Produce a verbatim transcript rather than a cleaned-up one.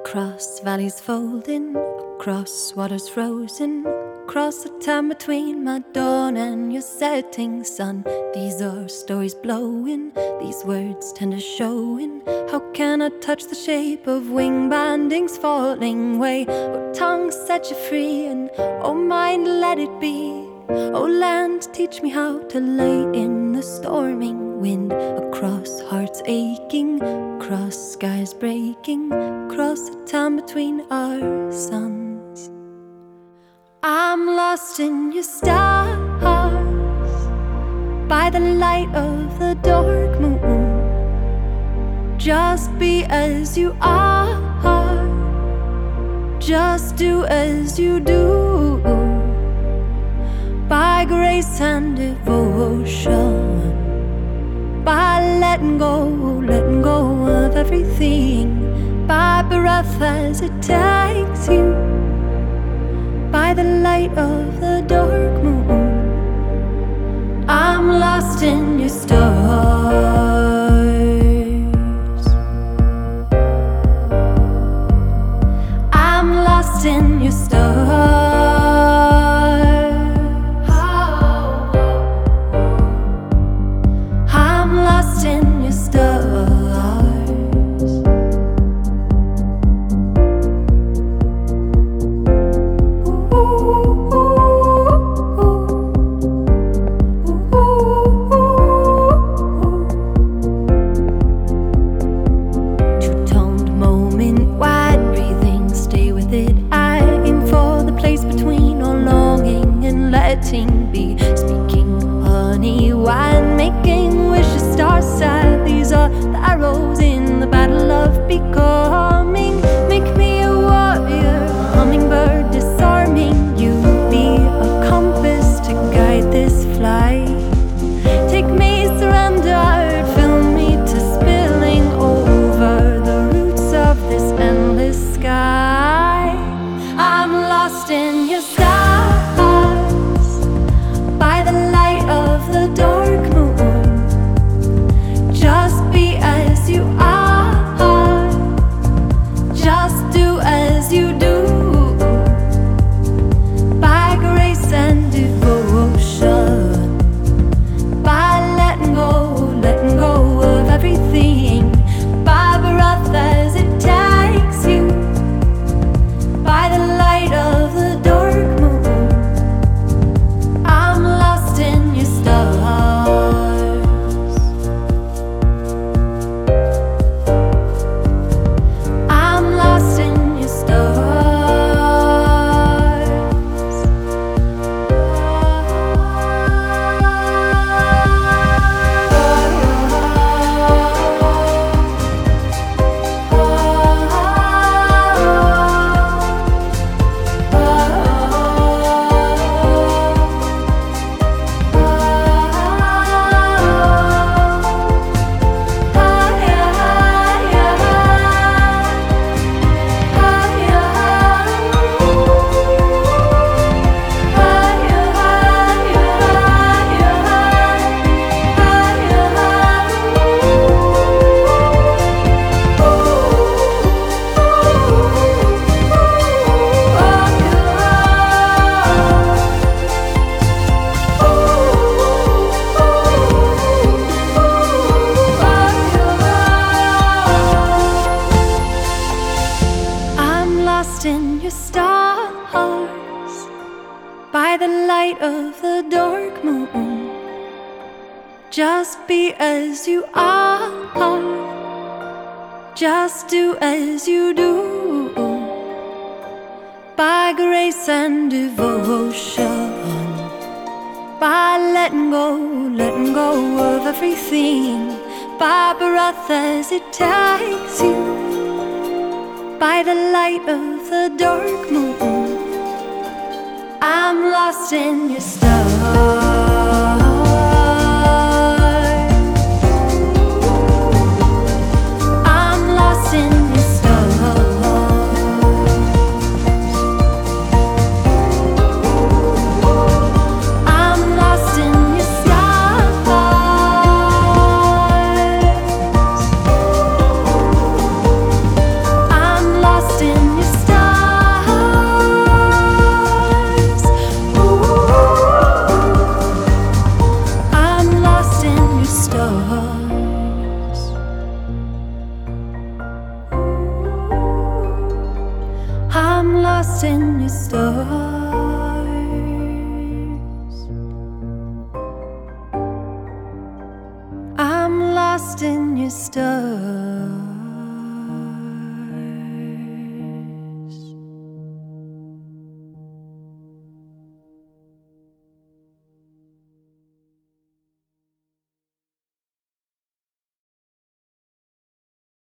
Across valleys folding, across waters frozen, across the time between my dawn and your setting sun. These are stories blowing, these words tend to showing. How can I touch the shape of wing bindings falling away? Oh, tongue set you free, and oh, mind let it be. Oh, land, teach me how to lay in the storming wind. Across hearts aching, across skies breaking, across the time between our suns. I'm lost in your stars, by the light of the dark moon. Just be as you are, just do as you do. By grace and devotion, by letting go, letting go of everything, by breath as it takes you, by the light of the dark moon. I'm lost in your stars. I'm lost in your stars. In your stars. Ooh, ooh, ooh, ooh. Two-toned moment, wide breathing, stay with it. I aim for the place between all longing and letting be. Speaking honey wine, making wishes stars sad. These are the arrows in the battle of becoming. Make me a warrior, a hummingbird disarming. You be a compass to guide this flight. Take me surrendered, fill me to spilling over the roots of this endless sky. I'm lost in your stars, by the light of the dark moon. Just be as you are, just do as you do. By grace and devotion, by letting go, letting go of everything, by breath as it takes you, by the light of the dark moon. I'm lost in your stars. In your stars, by the light of the dark moon. Just be as you are, just do as you do. By grace and devotion, by letting go, letting go of everything, by breath as it takes you, by the light of the dark moon. I'm lost in your stars. I'm lost in your stars. I'm lost in your stars. I'm lost in lost in your stuff.